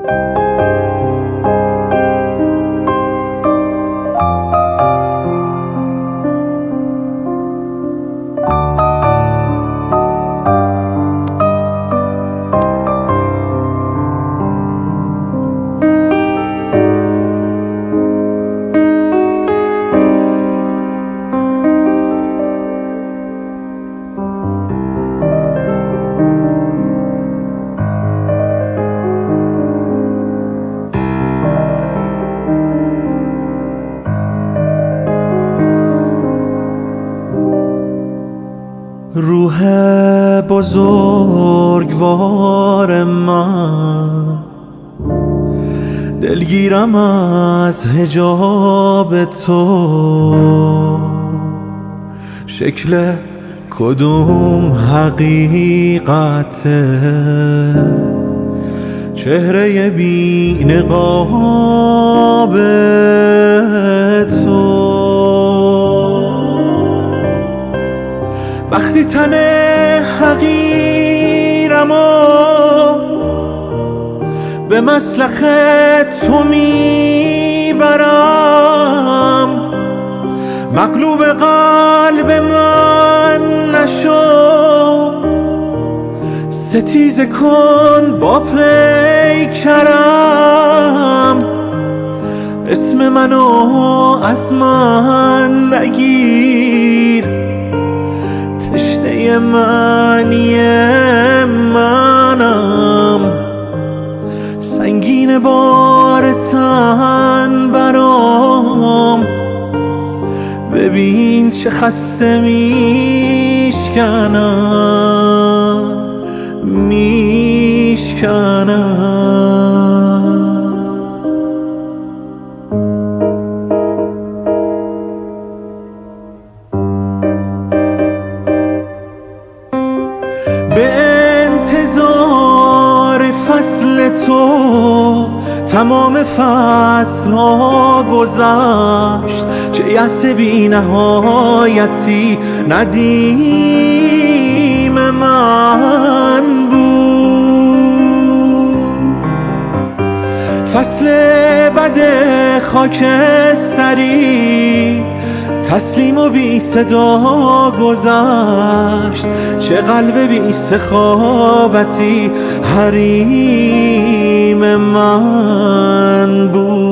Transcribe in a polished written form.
روح بزرگوار من، دلگیرم از حجاب تو. شکل کدوم حقیقته؟ چهره بی نقاب تو. وقتی تن حقیرم و به مسلخ تو میبرم، مغلوب قلب من نشو، ستیزه کن با پیکرم، اسم منو از من نگیر، تشنه معنی منم، سنگین بار تن برام، ببین چه خسته میشکنم. به انتظار فصل تو تمام فصل ها گذشت، چه یأس بی نهایتی ندیم من بود. فصل بد خاکستری تسلیم و بی صدا گذشت، چه قلب بی سخاوتی حریم من بود.